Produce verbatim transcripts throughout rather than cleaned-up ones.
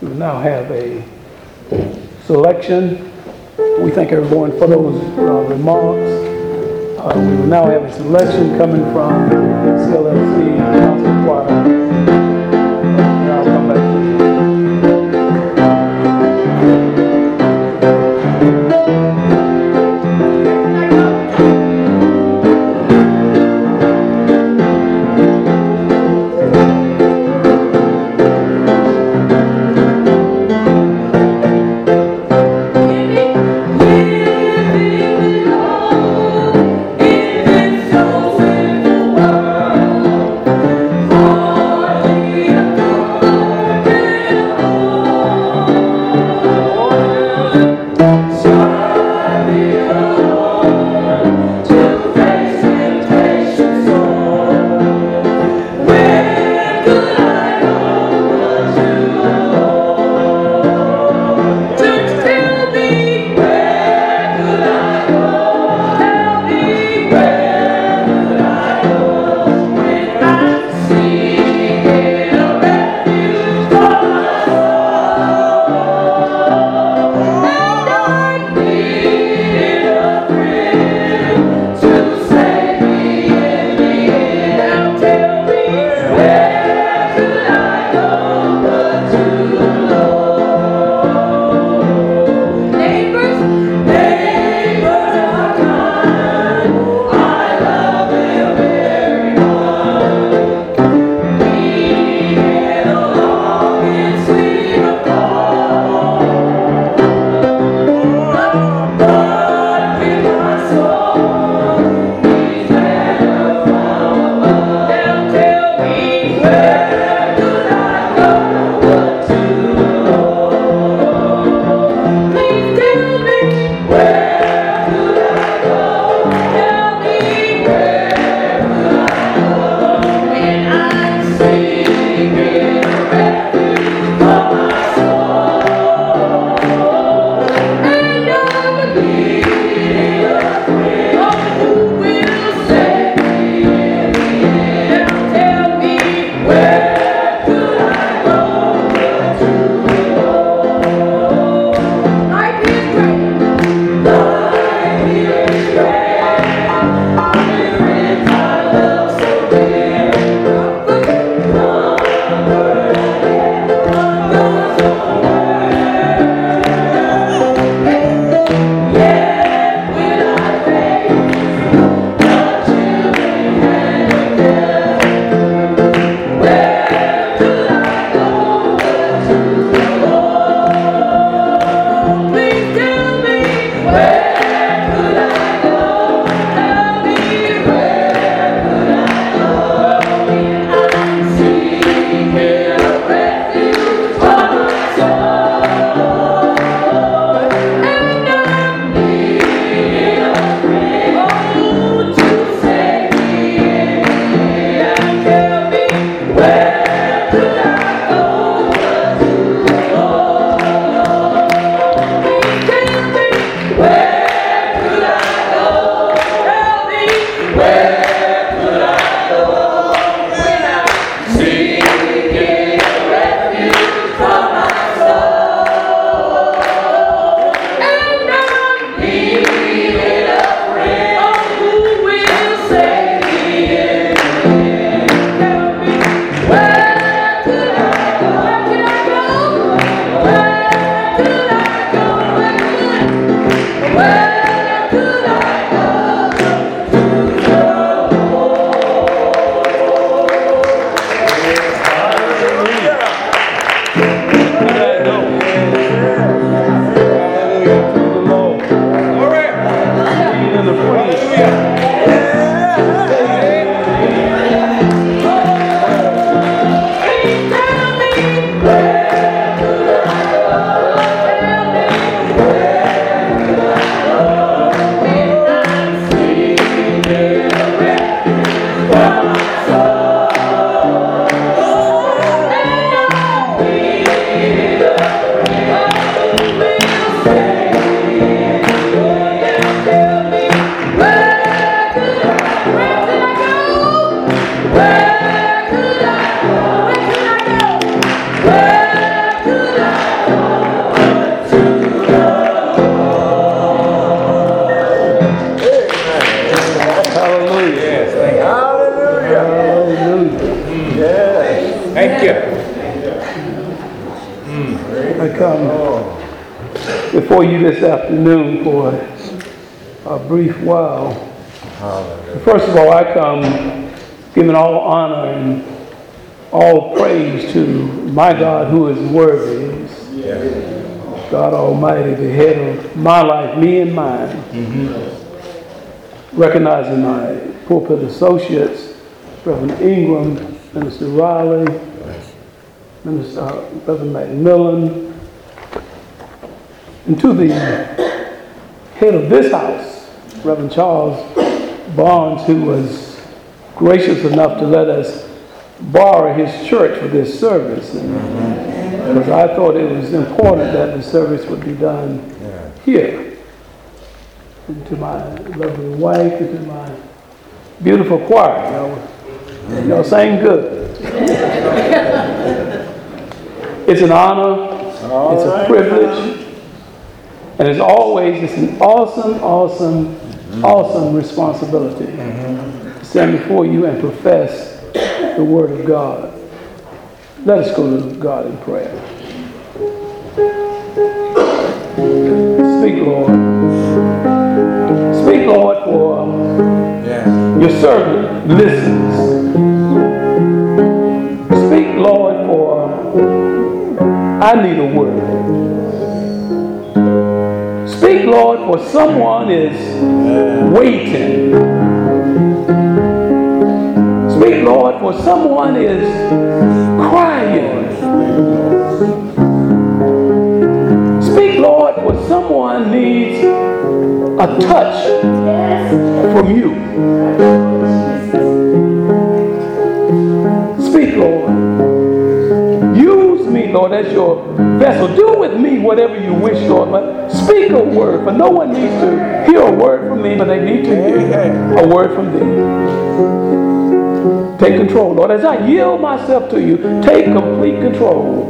We will now have a selection. We thank everyone for those uh, remarks. Uh, we will now have a selection coming from C L S C Gospel Choir. And I'll come back to you. Thank you. I come before you this afternoon for a brief while. First of all, I come giving all honor and all praise to my God who is worthy. God Almighty, the head of my life, me and mine. Mm-hmm. Recognizing my pulpit associates, Reverend Ingram, Minister Riley, Minister uh, Reverend McMillan, and to the head of this house, Reverend Charles Barnes, who was gracious enough to let us borrow his church for this service. And, because I thought it was important that the service would be done here. And to my lovely wife, and to my beautiful choir, y'all, y'all sang good. It's an honor, it's a privilege, and as always, it's an awesome, awesome, awesome responsibility to stand before you and profess the Word of God. Let us go to God in prayer. Speak, Lord. Speak, Lord, for your servant listens. Speak, Lord, for I need a word. Speak, Lord, for someone is waiting. Speak, Lord, for someone is crying. Speak, Lord, for someone needs a touch from you. Speak, Lord. Use me, Lord, as your vessel. Do with me whatever you wish, Lord. But speak a word, for no one needs to hear a word from me, but they need to hear a word from thee. Take control, Lord. As I yield myself to you, take complete control.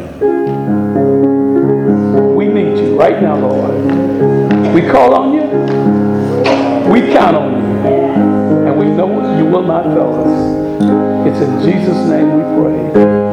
We need you right now, Lord. We call on you. We count on you. And we know you will not fail us. It's in Jesus' name we pray.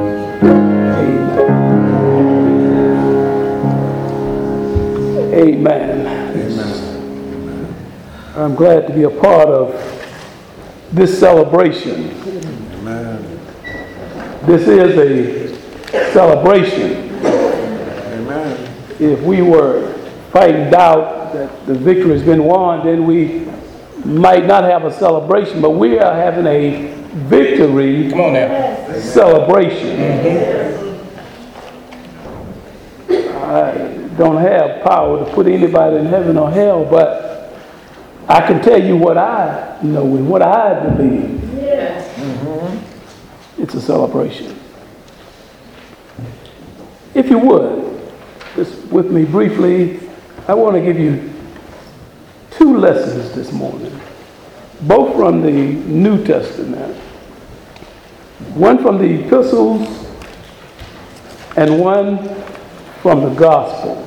Amen. Amen. I'm glad to be a part of this celebration. Amen. This is a celebration. Amen. If we were fighting doubt that the victory has been won, then we might not have a celebration, but we are having a victory Come on now. celebration. Mm-hmm. I don't have power to put anybody in heaven or hell, but I can tell you what I know and what I believe. Yeah. Mm-hmm. It's a celebration. If you would, just with me briefly, I want to give you two lessons this morning, both from the New Testament. One from the epistles and one from the Gospels.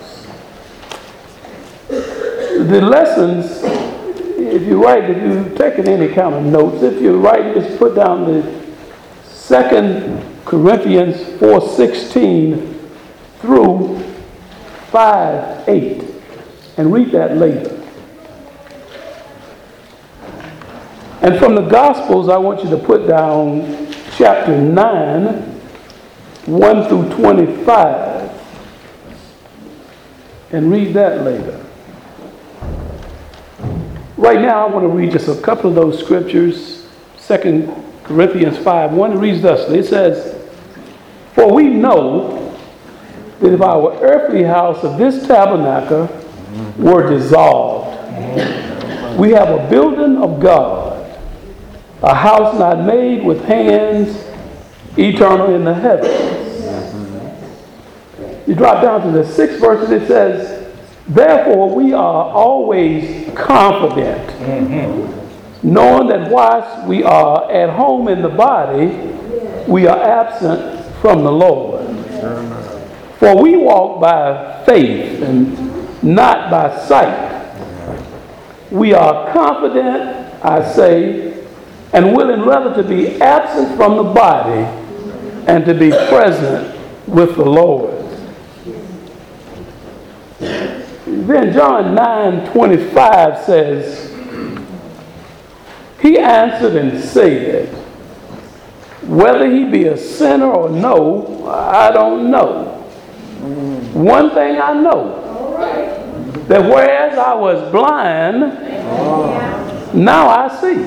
The lessons, if you write, if you've taken any kind of notes, if you write, just put down the Second Corinthians four sixteen through five eight and read that later. And from the Gospels, I want you to put down chapter nine, one through twenty-five, and read that later. Right now, I want to read just a couple of those scriptures. Second Corinthians five one, it reads thusly. It says, "For we know that if our earthly house of this tabernacle were dissolved, we have a building of God, a house not made with hands, eternal in the heavens." You drop down to the sixth verse and it says, "Therefore we are always confident, mm-hmm. knowing that whilst we are at home in the body, we are absent from the Lord. For we walk by faith and not by sight. We are confident, I say, and willing rather to be absent from the body and to be present with the Lord. Then John nine twenty-five says, he answered and said, whether he be a sinner or no, I don't know. One thing I know, that whereas I was blind, now I see.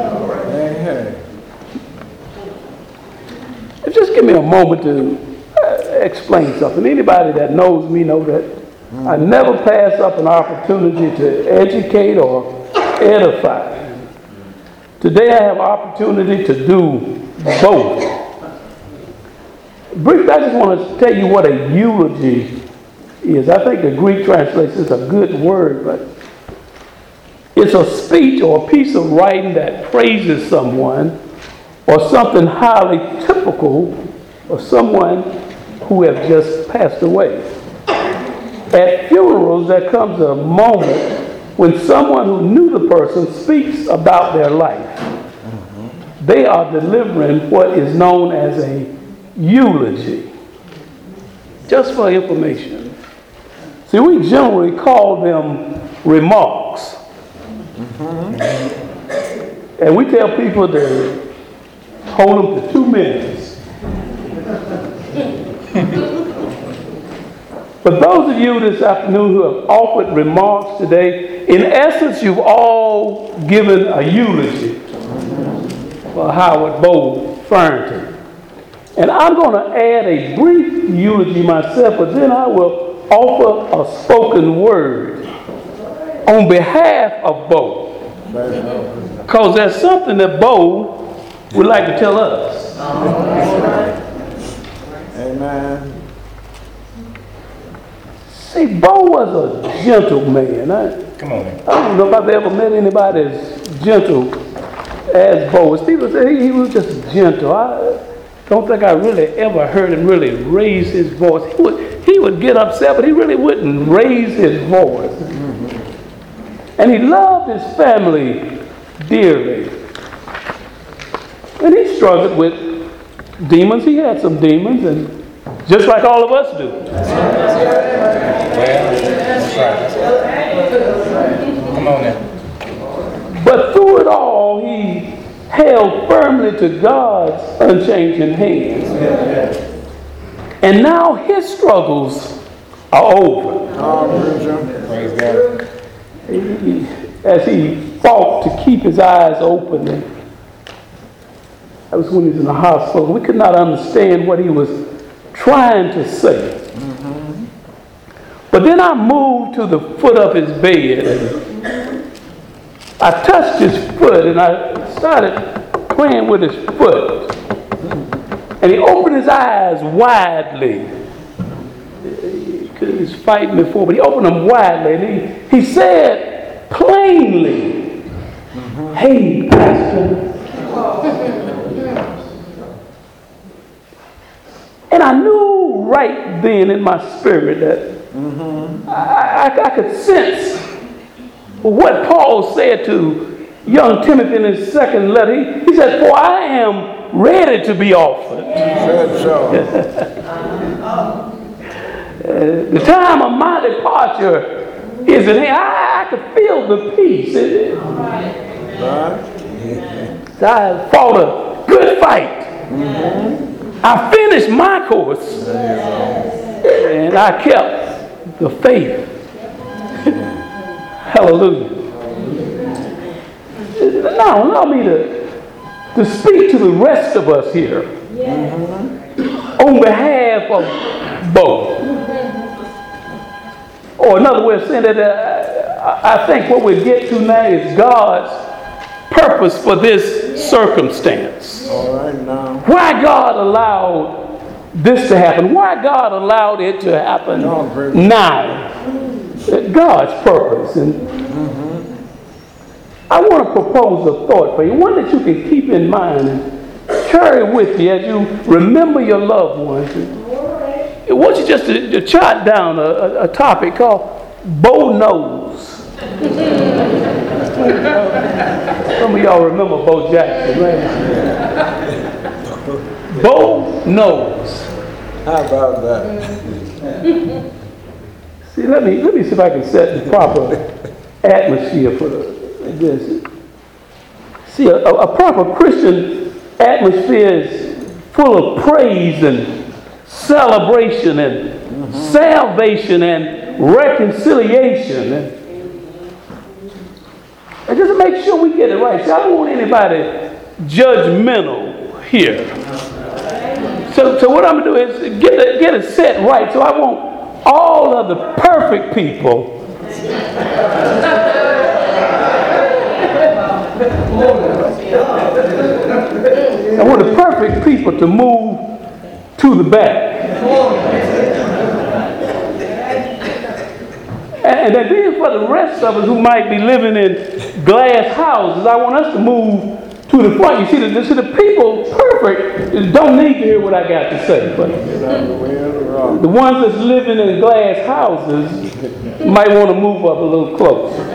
Just give me a moment to uh, explain something. Anybody that knows me know that I never pass up an opportunity to educate or edify. Today I have opportunity to do both. Briefly, I just want to tell you what a eulogy is. I think the Greek translation is a good word, but it's a speech or a piece of writing that praises someone or something highly typical of someone who has just passed away. At funerals, there comes a moment when someone who knew the person speaks about their life. They are delivering what is known as a eulogy. Just for information. See, we generally call them remarks. And we tell people to hold them to two minutes. But those of you this afternoon who have offered remarks today, in essence, you've all given a eulogy for Howard Bo Farrington. And I'm going to add a brief eulogy myself, but then I will offer a spoken word on behalf of Bo. Because there's something that Bo would like to tell us. Amen. See, Bo was a gentle man. I, Come on, man. I don't know if I've ever met anybody as gentle as Bo. As people say, he, he was just gentle. I don't think I really ever heard him really raise his voice. He would, he would get upset, but he really wouldn't raise his voice. Mm-hmm. And he loved his family dearly. And he struggled with demons. He had some demons, and just like all of us do. Come on now. But through it all, he held firmly to God's unchanging hand. And now his struggles are over. Praise God. He, as he fought to keep his eyes open, and that was when he was in the hospital. We could not understand what he was trying to say. Mm-hmm. But then I moved to the foot of his bed, and I touched his foot, and I started playing with his foot. And he opened his eyes widely. He was fighting before, but he opened them widely, and he, he said plainly, mm-hmm. Hey, Pastor. And I knew right then in my spirit that mm-hmm. I, I, I could sense what Paul said to young Timothy in his second letter. He, he said, for I am ready to be offered. Said so. uh, the time of my departure is at hand. I, I could feel the peace. It, Right. I fought a good fight. Mm-hmm. I finished my course, and I kept the faith. Hallelujah. Now, allow me to, to speak to the rest of us here mm-hmm. on behalf of both. Or another way of saying that, uh, I think what we get to now is God's purpose for this circumstance. All right, now. Why God allowed this to happen? Why God allowed it to happen now? God's purpose. And mm-hmm. I want to propose a thought for you, one that you can keep in mind and carry with you as you remember your loved ones. I want you just to, to jot down a, a, a topic called Bo Knows. Some of y'all remember Bo Jackson, right? Bo Knows. How about that? See, let me let me see if I can set the proper atmosphere for this. See, a, a proper Christian atmosphere is full of praise and celebration and mm-hmm. salvation and reconciliation. And, and just make sure we get it right. See, I don't want anybody judgmental here. So, so what I'm going to do is get it, get it set right. So I want all of the perfect people I want the perfect people to move to the back. And then for the rest of us who might be living in glass houses, I want us to move to the front. You see, the, see, the people perfect don't need to hear what I got to say. But the ones that's living in glass houses might want to move up a little closer.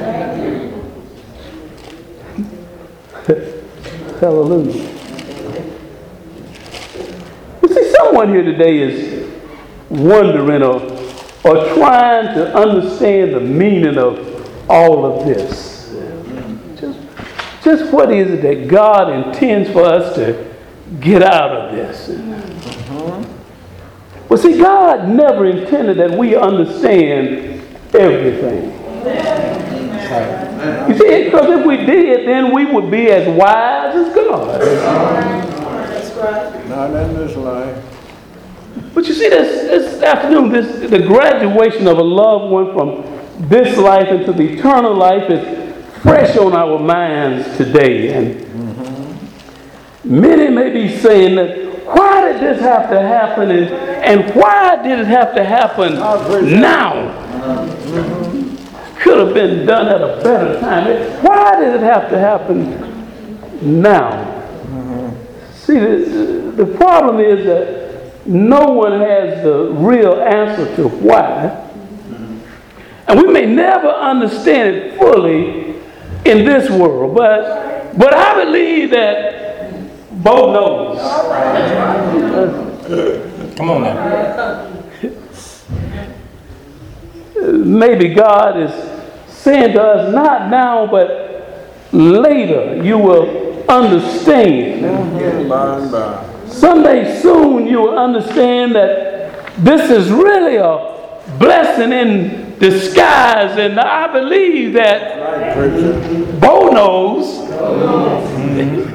Hallelujah. You see, someone here today is wondering or, or trying to understand the meaning of all of this. Just, just what is it that God intends for us to get out of this? Uh-huh. Well, see, God never intended that we understand everything. You see, because if we did, then we would be as wise as God. That's right. Not in this life. But you see, this, this afternoon, this the graduation of a loved one from this life into the eternal life is fresh on our minds today. And mm-hmm. many may be saying that, why did this have to happen? And, and why did it have to happen now? Mm-hmm. Could have been done at a better time. Why did it have to happen now? Mm-hmm. See, the, the problem is that no one has the real answer to why. Mm-hmm. And we may never understand it fully in this world, but, but I believe that Bo knows. Come on now. Maybe God is saying to us, not now, but later you will understand. Mm-hmm. By and by. Someday soon you will understand that this is really a blessing in disguise. And I believe that right, Bo knows. Mm-hmm.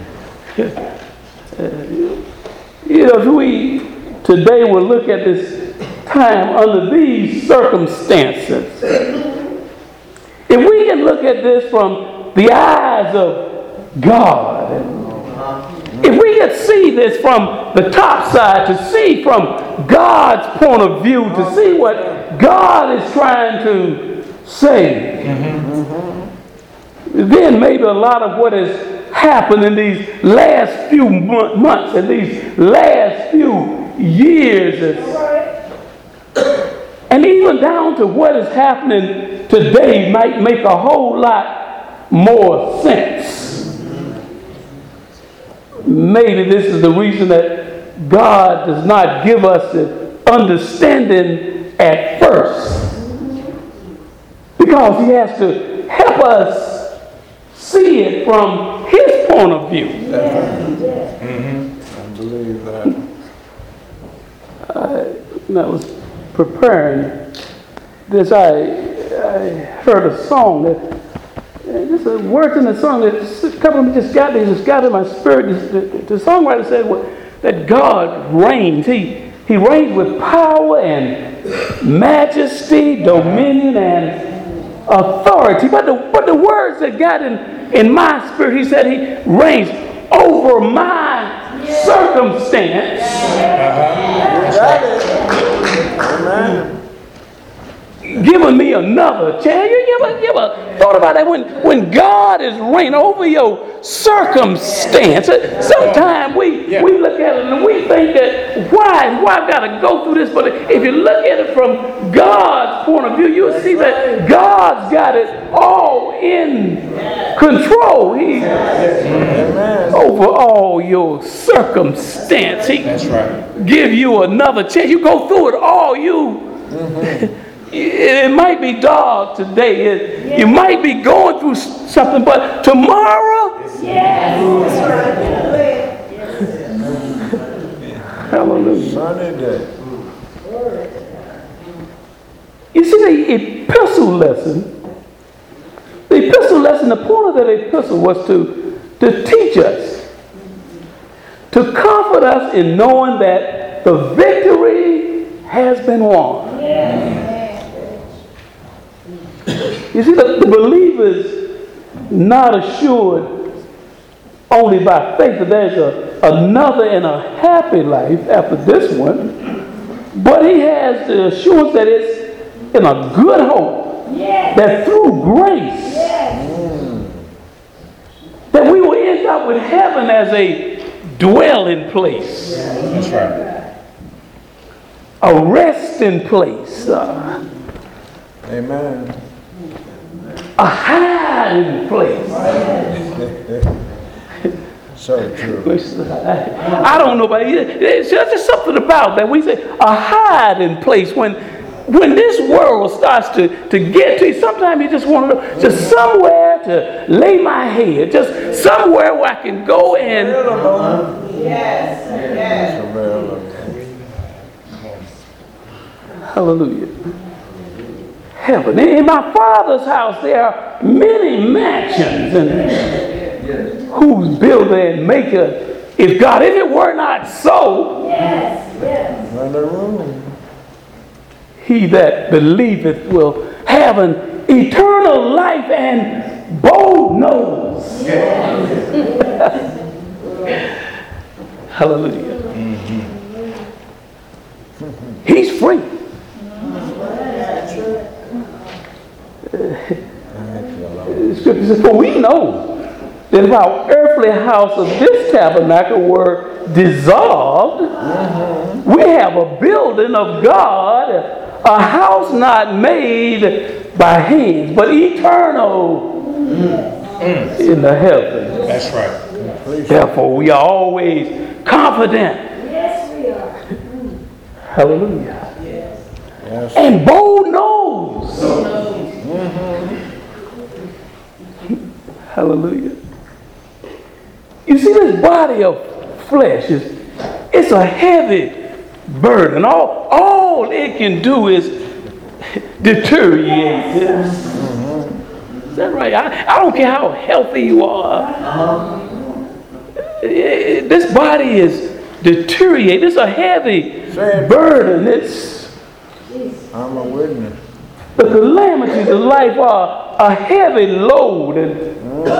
You know, if we today will look at this time under these circumstances, if we can look at this from the eyes of God, if we could see this from the top side, to see from God's point of view, to see what God is trying to say, mm-hmm. then maybe a lot of what has happened in these last few months and these last few years is, and even down to what is happening today might make a whole lot more sense. Maybe this is the reason that God does not give us the understanding at first, because He has to help us see it from His point of view. Mm-hmm. I believe that. I, when I was preparing this, I, I heard a song that, just the words in the song, that a couple of them just got they just got in my spirit. The, the, the songwriter said well, that God reigns. He He reigns with power and majesty, dominion, and authority. But the but the words that got in, in my spirit, He said He reigns over my circumstance. Uh-huh. Got it. Amen. Given giving me another chance. You, you, ever, you ever thought about that? When, when God is reigning over your circumstance, sometimes we, Yeah. we look at it and we think that, why? Why I've got to go through this? But if you look at it from God's point of view, you'll see that God's got it all in control. He over all your circumstance. He That's right. give you another chance. You go through it all. You it, it might be dark today. It, you might be going through something, but tomorrow, hallelujah. Sunny day. You see the epistle lesson. The epistle lesson. The point of that epistle was to to teach us, to comfort us in knowing that the victory has been won. You see, the, the believer is not assured only by faith that there's a, another and a happy life after this one, but he has the assurance that it's in a good hope, that through grace, that we will end up with heaven as a dwelling place. That's right. A resting place. Uh, Amen. a hiding place. So true. I don't know, but it's just something about that. We say a hiding place. When when this world starts to, to get to you, sometimes you just want to know, just somewhere to lay my head, just somewhere where I can go and. Yes, yes. Hallelujah. Heaven. In my Father's house there are many mansions, and whose builder and maker is God. If it were not so, Yes, yes. Run the room. he that believeth will have an eternal life and bold nose. Hallelujah. He's free. Scripture says, for we know that if our earthly house of this tabernacle were dissolved, we have a building of God, a house not made by hands, but eternal in the heavens. That's right. Therefore, we are always confident. Yes, we are. Hallelujah. Yes. And bold nose. Hallelujah. You see, this body of flesh is it's a heavy burden. All, all it can do is deteriorate. Is that right? I, I don't care how healthy you are. It- this body is deteriorating. It's a heavy Say it. burden. It's I'm a witness. the calamities of life are a heavy load. And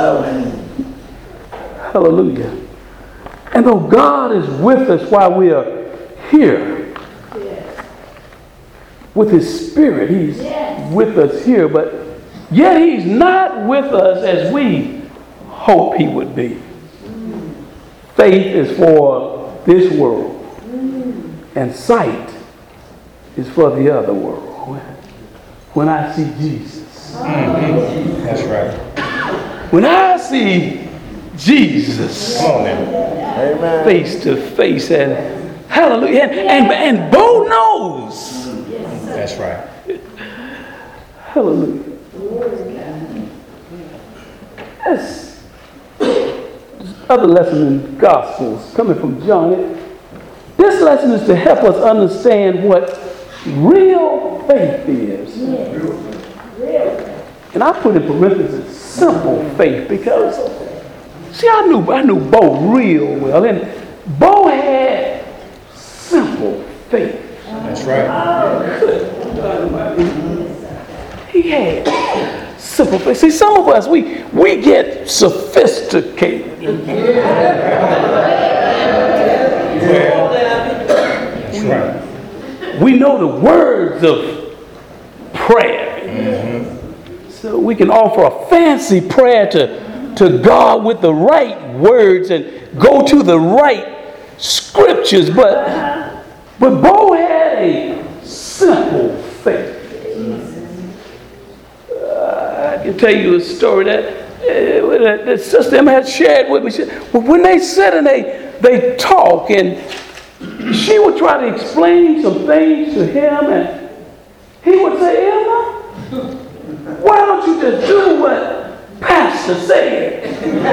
hallelujah. And though God is with us while we are here, with his spirit, he's with us here, but yet he's not with us as we hope he would be. Faith is for this world, and sight is for the other world. When I see Jesus, That's right. when I see Jesus Come on now. Amen. face to face, and hallelujah, and, and, and bold nose, That's right. hallelujah. That's other lesson in Gospels coming from John. This lesson is to help us understand what real faith is. And I put in parentheses simple faith because, see, I knew I knew Bo real well, and Bo had simple faith. That's right. He had simple faith. See, some of us we we get sophisticated. That's right. We know the words of prayer. So we can offer a fancy prayer to, to God with the right words and go to the right scriptures. But, but Bo had a simple faith. Uh, I can tell you a story that, uh, that Sister Emma had shared with me. She, when they sit and they, they talk, and she would try to explain some things to him, and he would say, Emma, why don't you just do what Pastor said?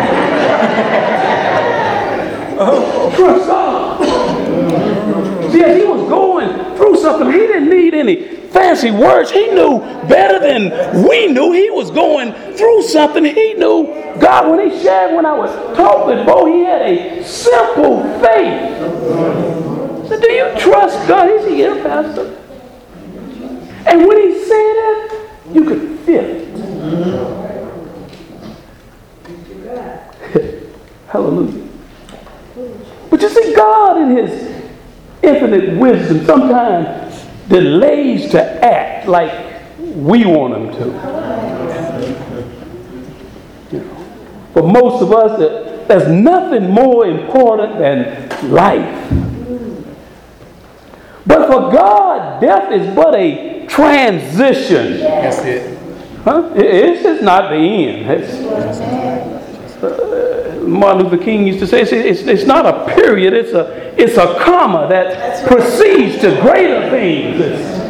Trust God. See, as he was going through something, he didn't need any fancy words. He knew better than we knew. He was going through something. He knew God. When he shared, when I was talking with Bo, he had a simple faith. So, do you trust God? He said, yeah, Pastor. And when he said it, you could feel it. Hallelujah. But you see, God in his infinite wisdom sometimes delays to act like we want him to. You know, for most of us, there's nothing more important than life. But for God, death is but a transition. That's it. Huh? It's just not the end. It's, uh, Martin Luther King used to say, it's, it's, it's not a period, it's a, it's a comma that proceeds to greater things.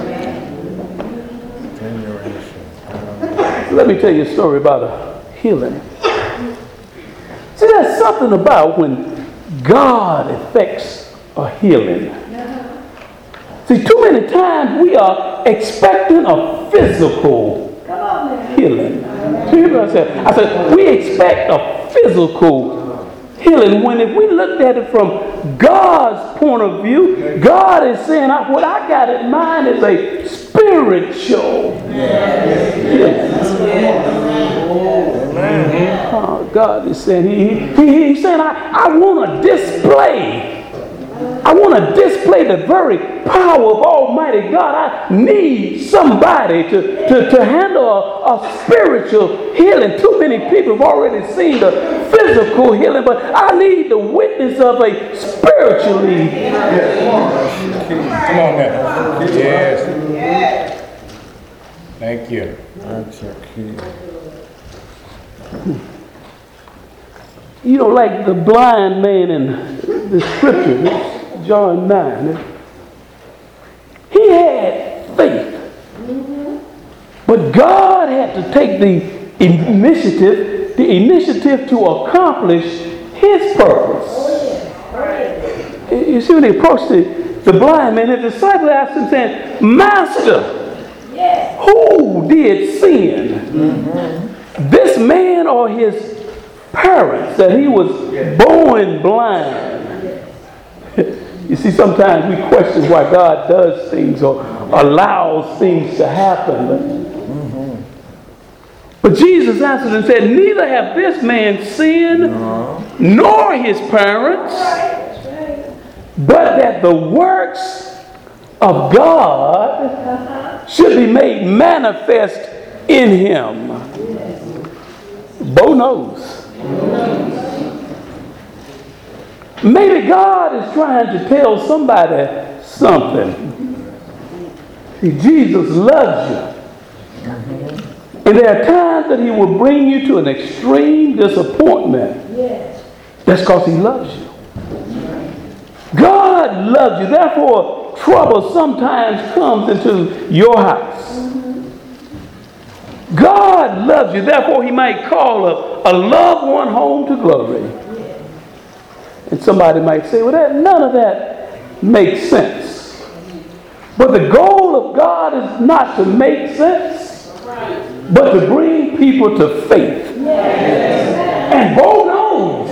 Let me tell you a story about a healing. See, there's something about when God effects a healing. See, too many times we are expecting a physical healing. Hear what I said? I said, we expect a physical healing when if we looked at it from God's point of view, God is saying, what I got in mind is a spiritual healing. Oh, God is saying, he, he, he's saying, I, I want to display I want to display the very power of Almighty God. I need somebody to, to, to handle a, a spiritual healing. Too many people have already seen the physical healing, but I need the witness of a spiritually. Come on now. Yes. Thank you. That's a key. You know, like the blind man in the scripture, John nine. He had faith. But God had to take the initiative, the initiative to accomplish his purpose. You see, when he approached the, the blind man, the disciple asked him, saying, Master, who did sin? This man or his parents, that he was born blind? You see, sometimes we question why God does things or allows things to happen. But, but Jesus answered and said, neither have this man sinned, no. nor his parents, but that the works of God should be made manifest in him. Bo knows. Maybe God is trying to tell somebody something. See, Jesus loves you. And there are times that he will bring you to an extreme disappointment. That's because he loves you. God loves you. Therefore, trouble sometimes comes into your house. God loves you. Therefore, he might call a, a loved one home to glory. And somebody might say, well, that, none of that makes sense. But the goal of God is not to make sense, but to bring people to faith. And Bo knows.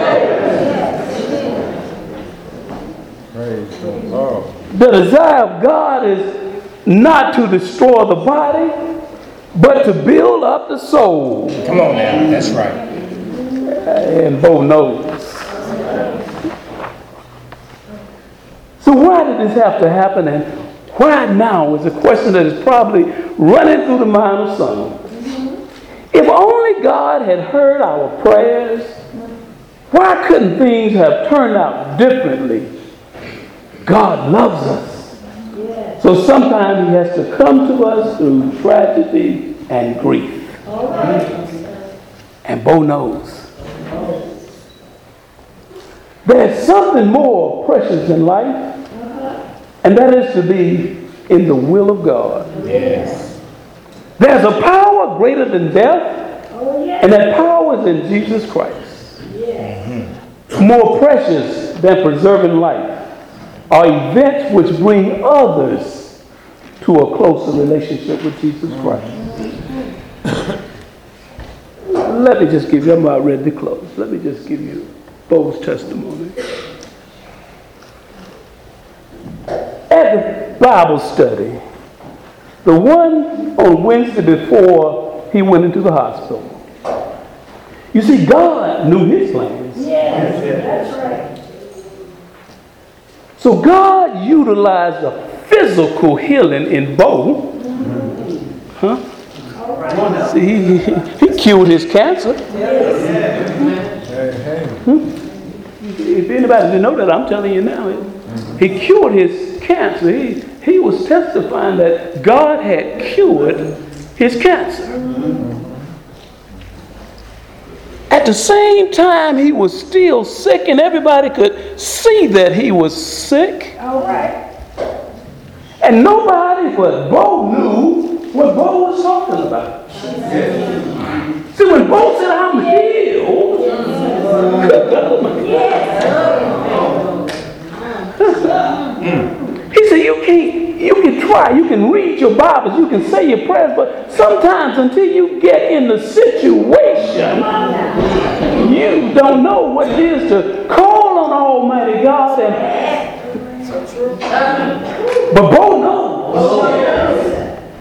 Praise the Lord. The desire of God is not to destroy the body, but to build up the soul. Come on now. That's right. And Bo knows. So why did this have to happen, and Why now is a question that is probably running through the mind of some. If only God had heard our prayers, why couldn't things have turned out differently? God loves us. So sometimes he has to come to us through tragedy and grief. And Bo knows. There's something more precious in life, and that is to be in the will of God. Yes. There's a power greater than death, and that power is in Jesus Christ. Mm-hmm. More precious than preserving life are events which bring others to a closer relationship with Jesus Christ. Let me just give you, I'm about ready to close. Let me just give you Bo's testimony. At the Bible study, the one on Wednesday before he went into the hospital, you see, God knew his plans. Yes, that's right. So God utilized a physical healing in Bo. Huh? See, he, he, he cured his cancer. Hmm? If anybody didn't know that, I'm telling you now. He cured his cancer. He, he was testifying that God had cured his cancer. At the same time, he was still sick, and everybody could see that he was sick. All right. And nobody but Bo knew what Bo was talking about. See, when Bo said, I'm healed, he said, you can't, you can try, you can read your Bibles, you can say your prayers, but sometimes until you get in the situation, you don't know what it is to call on Almighty God. And, but Bo knows.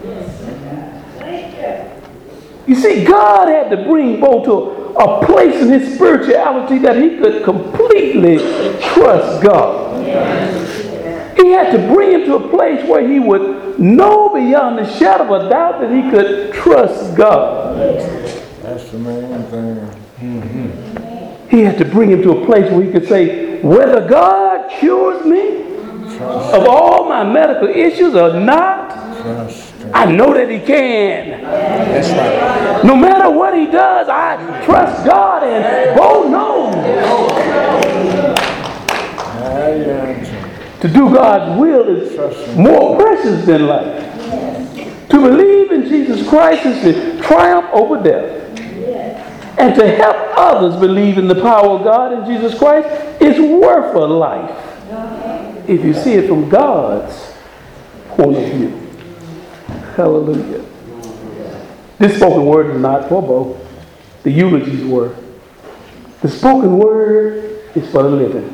You see, God had to bring Bo to a place in his spirituality that he could completely trust God. He had to bring him to a place where he would know beyond the shadow of a doubt that he could trust God. That's the main thing. Mm-hmm. He had to bring him to a place where he could say, whether God cures me trust. Of all my medical issues or not, trust. I know that he can. That's right. No matter what he does, I trust God, and Bo knows. To do God's will is more precious than life. To believe in Jesus Christ is to triumph over death. And to help others believe in the power of God in Jesus Christ is worth a life. If you see it from God's point of view. Hallelujah. This spoken word is not for Bo. The eulogies were. The spoken word is for the living.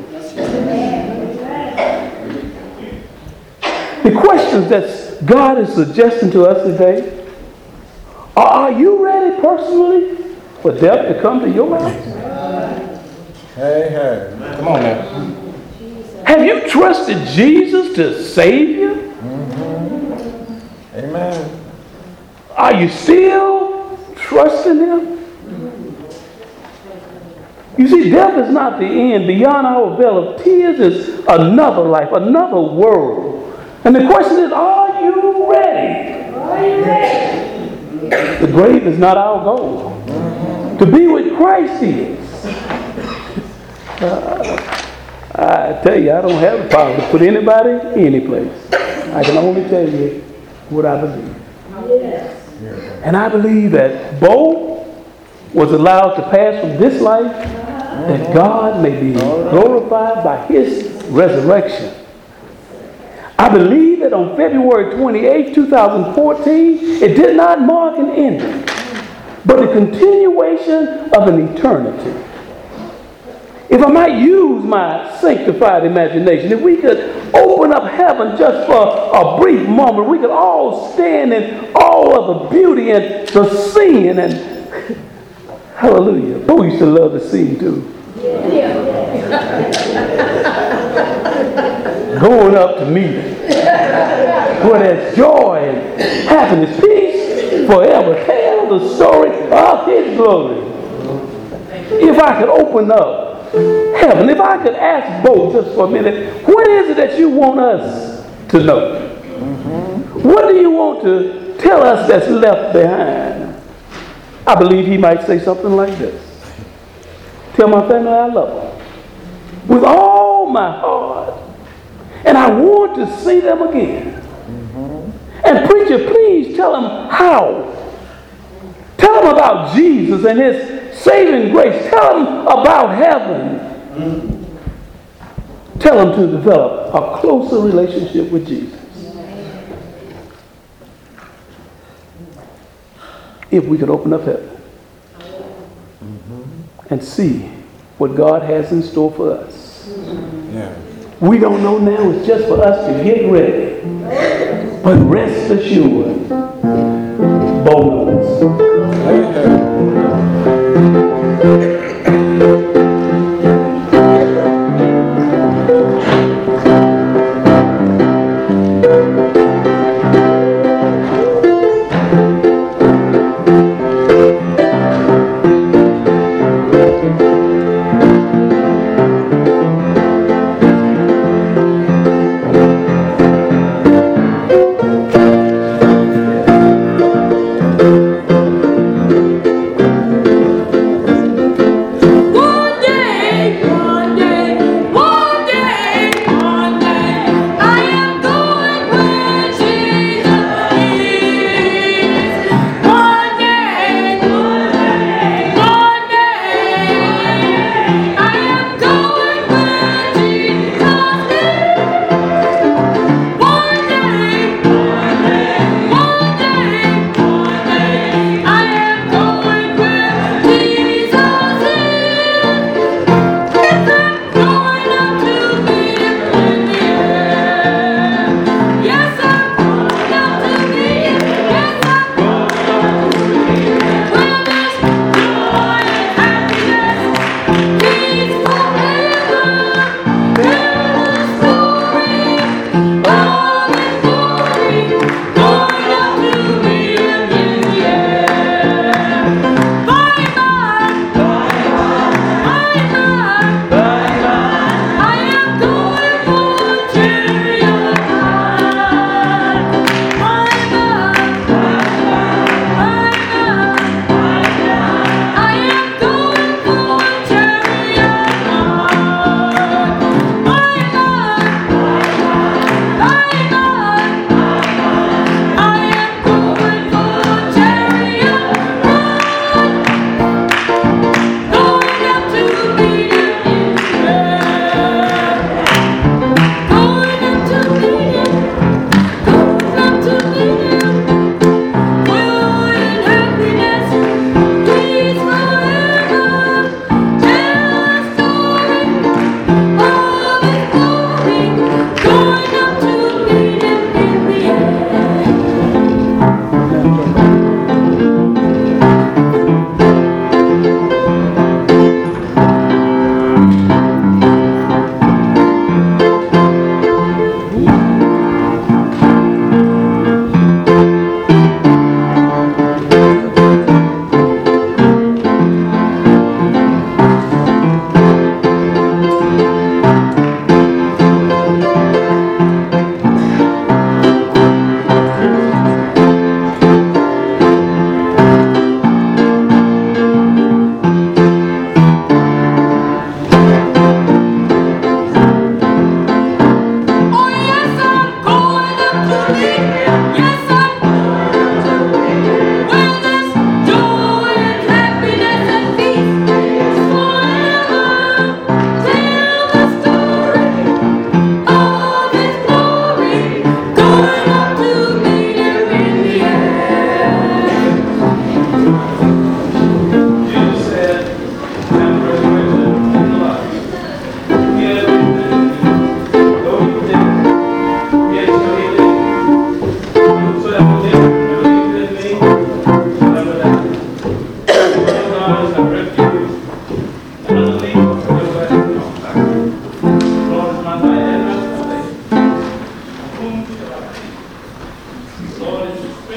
The questions that God is suggesting to us today are, are you ready personally for death to come to your house? Hey, hey. Come on now. Have you trusted Jesus to save you? Mm-hmm. Amen. Are you still trusting him? You see, death is not the end. Beyond our veil of tears is another life, another world. And the question is, are you ready? Are you ready? The grave is not our goal. Mm-hmm. To be with Christ is. Uh, I tell you, I don't have the power to put anybody any place. I can only tell you what I believe. Yes. And I believe that Bo was allowed to pass from this life that God may be glorified by his resurrection. I believe that on February twenty-eighth, twenty fourteen, it did not mark an ending, but a continuation of an eternity. If I might use my sanctified imagination, if we could open up heaven just for a brief moment, we could all stand in all of the beauty and the singing and hallelujah. Bo used to love to sing too. Going up to meet him. where there's joy and happiness, peace forever. Tell the story of his glory. If I could open up heaven, if I could ask both just for a minute, what is it that you want us to know? What do you want to tell us that's left behind? I believe he might say something like this. Tell my family I love them with all my heart, and I want to see them again. And preacher, please tell them how. Tell them about Jesus and his saving grace. Tell them about heaven. Tell them to develop a closer relationship with Jesus. If we could open up heaven and see what God has in store for us. Yeah. We don't know now, it's just for us to get ready. But rest assured, bonus. Hey, hey.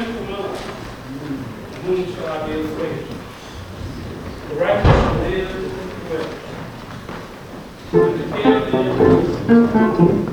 simple law. Whom shall I be afraid? The righteous live well. And the king lives